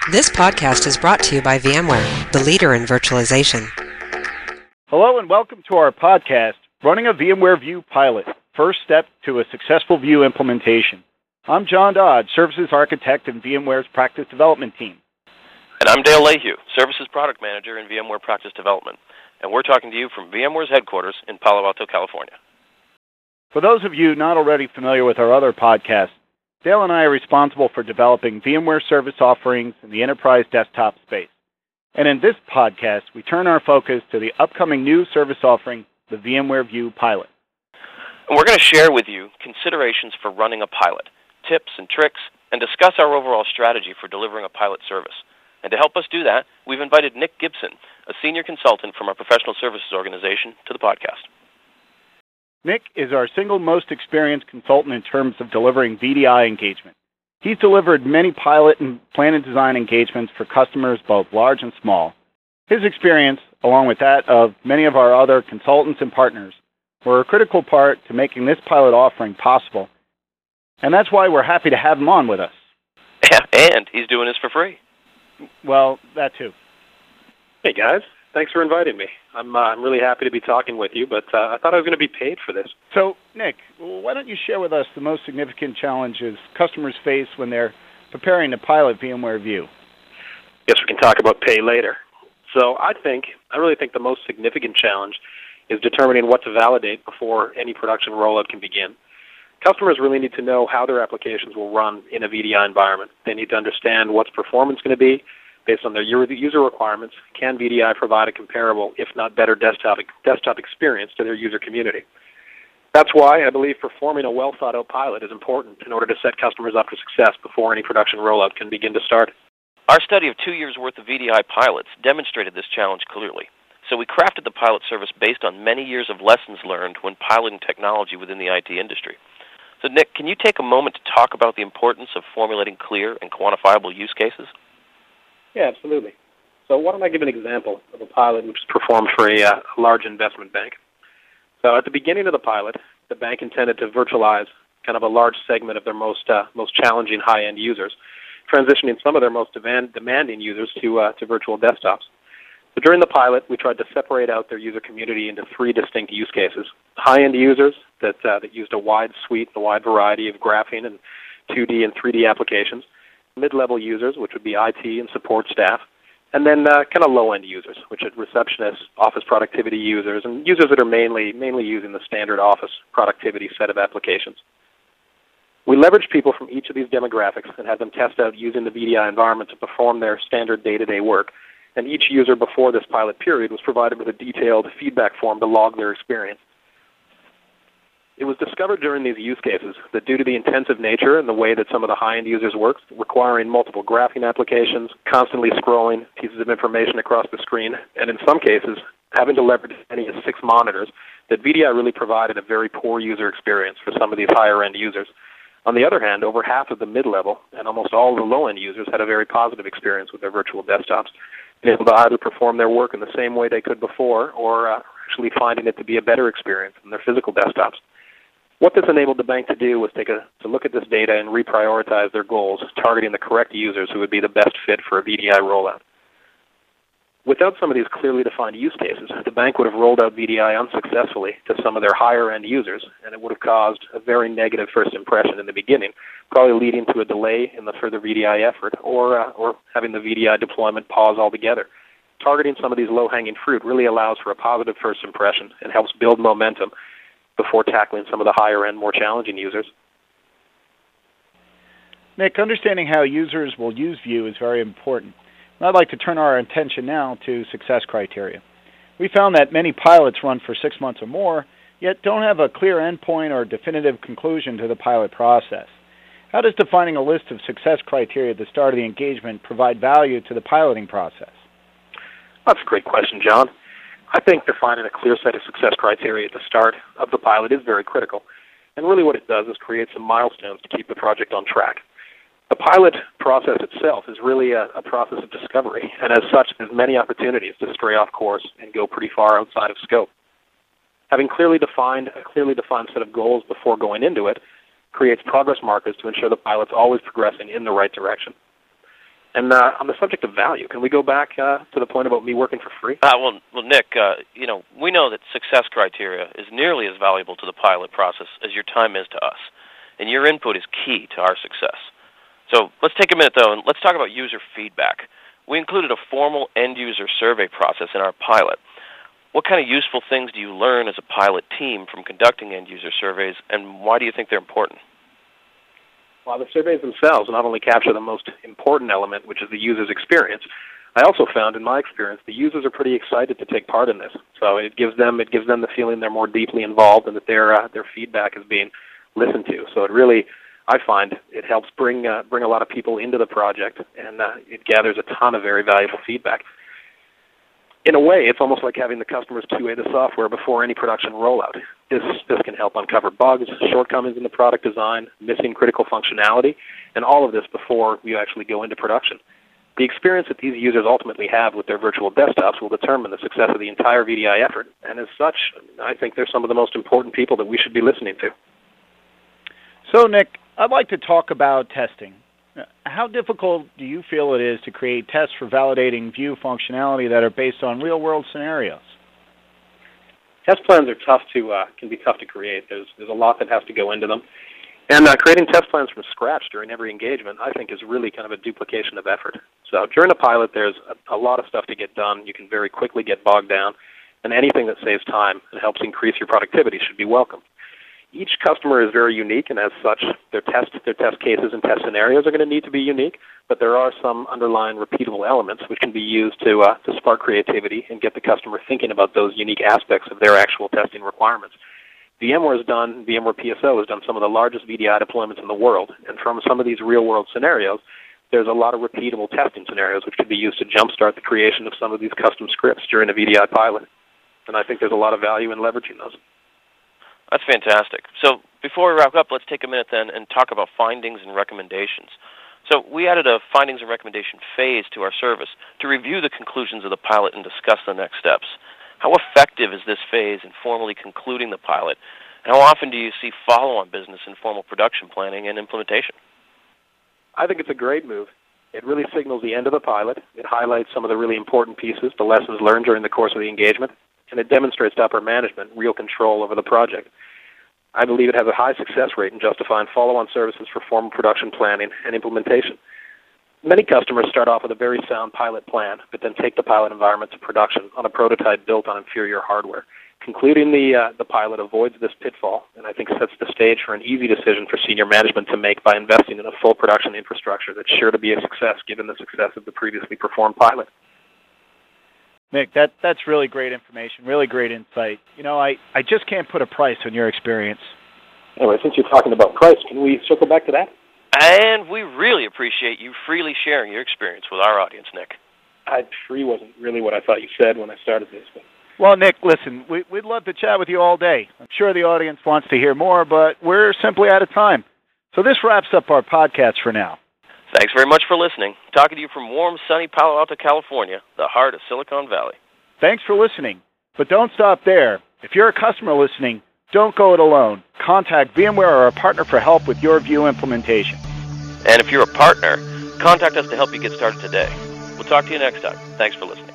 This podcast is brought to you by VMware, the leader in virtualization. Hello and welcome to our podcast, Running a VMware View Pilot, First Step to a Successful View Implementation. I'm John Dodge, Services Architect in VMware's Practice Development Team. And I'm Dale Lehue, Services Product Manager in VMware Practice Development. And we're talking to you from VMware's headquarters in Palo Alto, California. For those of you not already familiar with our other podcasts, Dale and I are responsible for developing VMware service offerings in the enterprise desktop space. And in this podcast, we turn our focus to the upcoming new service offering, the VMware View Pilot. And we're going to share with you considerations for running a pilot, tips and tricks, and discuss our overall strategy for delivering a pilot service. And to help us do that, we've invited Nick Gibson, a senior consultant from our professional services organization, to the podcast. Nick is our single most experienced consultant in terms of delivering VDI engagement. He's delivered many pilot and plan and design engagements for customers both large and small. His experience, along with that of many of our other consultants and partners, were a critical part to making this pilot offering possible. And that's why we're happy to have him on with us. Yeah, and he's doing this for free. Well, that too. Hey guys, thanks for inviting me. I'm really happy to be talking with you, but I thought I was going to be paid for this. So, Nick, why don't you share with us the most significant challenges customers face when they're preparing to pilot VMware View? Guess we can talk about pay later. So I really think the most significant challenge is determining what to validate before any production rollout can begin. Customers really need to know how their applications will run in a VDI environment. They need to understand what's performance going to be based on their user requirements. Can VDI provide a comparable, if not better, desktop experience to their user community? That's why I believe performing a well-thought-out pilot is important in order to set customers up for success before any production rollout can begin to start. Our study of 2 years' worth of VDI pilots demonstrated this challenge clearly. So we crafted the pilot service based on many years of lessons learned when piloting technology within the IT industry. So, Nick, can you take a moment to talk about the importance of formulating clear and quantifiable use cases? Yeah, absolutely. So why don't I give an example of a pilot which was performed for a large investment bank. So at the beginning of the pilot, the bank intended to virtualize kind of a large segment of their most challenging high-end users, transitioning some of their most demanding users to virtual desktops. So during the pilot, we tried to separate out their user community into three distinct use cases. High-end users that used a wide variety of graphing and 2D and 3D applications. Mid-level users, which would be IT and support staff. And then kind of low-end users, which are receptionists, office productivity users, and users that are mainly using the standard office productivity set of applications. We leveraged people from each of these demographics and had them test out using the VDI environment to perform their standard day-to-day work. And each user before this pilot period was provided with a detailed feedback form to log their experience. It was discovered during these use cases that due to the intensive nature and the way that some of the high-end users work, requiring multiple graphing applications, constantly scrolling pieces of information across the screen, and in some cases, having to leverage as many as 6 monitors, that VDI really provided a very poor user experience for some of these higher-end users. On the other hand, over half of the mid-level and almost all of the low-end users had a very positive experience with their virtual desktops, being able to either perform their work in the same way they could before or actually finding it to be a better experience than their physical desktops. What this enabled the bank to do was to look at this data and reprioritize their goals, targeting the correct users who would be the best fit for a VDI rollout. Without some of these clearly defined use cases, the bank would have rolled out VDI unsuccessfully to some of their higher-end users, and it would have caused a very negative first impression in the beginning, probably leading to a delay in the further VDI effort or having the VDI deployment pause altogether. Targeting some of these low-hanging fruit really allows for a positive first impression and helps build momentum before tackling some of the higher-end, more challenging users. Nick, understanding how users will use View is very important. And I'd like to turn our attention now to success criteria. We found that many pilots run for 6 months or more, yet don't have a clear endpoint or definitive conclusion to the pilot process. How does defining a list of success criteria at the start of the engagement provide value to the piloting process? That's a great question, John. I think defining a clear set of success criteria at the start of the pilot is very critical. And really what it does is create some milestones to keep the project on track. The pilot process itself is really a process of discovery, and as such, there's many opportunities to stray off course and go pretty far outside of scope. Having a clearly defined set of goals before going into it creates progress markers to ensure the pilot's always progressing in the right direction. And on the subject of value, can we go back to the point about me working for free? Well, Nick, we know that success criteria is nearly as valuable to the pilot process as your time is to us, and your input is key to our success. So let's take a minute, though, and let's talk about user feedback. We included a formal end-user survey process in our pilot. What kind of useful things do you learn as a pilot team from conducting end-user surveys, and why do you think they're important? While the surveys themselves not only capture the most important element, which is the user's experience, I also found in my experience the users are pretty excited to take part in this. So it gives them the feeling they're more deeply involved and that their feedback is being listened to. So it really, I find, it helps bring a lot of people into the project, and it gathers a ton of very valuable feedback. In a way, it's almost like having the customers QA the software before any production rollout. This can help uncover bugs, shortcomings in the product design, missing critical functionality, and all of this before we actually go into production. The experience that these users ultimately have with their virtual desktops will determine the success of the entire VDI effort, and as such, I think they're some of the most important people that we should be listening to. So, Nick, I'd like to talk about testing. How difficult do you feel it is to create tests for validating View functionality that are based on real-world scenarios? Test plans are can be tough to create. There's a lot that has to go into them. And creating test plans from scratch during every engagement, I think, is really kind of a duplication of effort. So during a pilot, there's a lot of stuff to get done. You can very quickly get bogged down, and anything that saves time and helps increase your productivity should be welcome. Each customer is very unique, and as such, their test cases and test scenarios are going to need to be unique, but there are some underlying repeatable elements which can be used to spark creativity and get the customer thinking about those unique aspects of their actual testing requirements. VMware PSO has done some of the largest VDI deployments in the world, and from some of these real-world scenarios, there's a lot of repeatable testing scenarios which could be used to jumpstart the creation of some of these custom scripts during a VDI pilot. And I think there's a lot of value in leveraging those. That's fantastic. So before we wrap up, let's take a minute then and talk about findings and recommendations. So we added a findings and recommendation phase to our service to review the conclusions of the pilot and discuss the next steps. How effective is this phase in formally concluding the pilot? And how often do you see follow-on business in formal production planning and implementation? I think it's a great move. It really signals the end of the pilot. It highlights some of the really important pieces, the lessons learned during the course of the engagement, and it demonstrates to upper management real control over the project. I believe it has a high success rate in justifying follow-on services for formal production planning and implementation. Many customers start off with a very sound pilot plan, but then take the pilot environment to production on a prototype built on inferior hardware. Concluding the pilot avoids this pitfall, and I think sets the stage for an easy decision for senior management to make by investing in a full production infrastructure that's sure to be a success given the success of the previously performed pilot. Nick, that's really great information, really great insight. You know, I just can't put a price on your experience. Anyway, since you're talking about price, can we circle back to that? And we really appreciate you freely sharing your experience with our audience, Nick. Free wasn't really what I thought you said when I started this. But. Well, Nick, listen, we'd love to chat with you all day. I'm sure the audience wants to hear more, but we're simply out of time. So this wraps up our podcast for now. Thanks very much for listening. Talking to you from warm, sunny Palo Alto, California, the heart of Silicon Valley. Thanks for listening. But don't stop there. If you're a customer listening, don't go it alone. Contact VMware or a partner for help with your View implementation. And if you're a partner, contact us to help you get started today. We'll talk to you next time. Thanks for listening.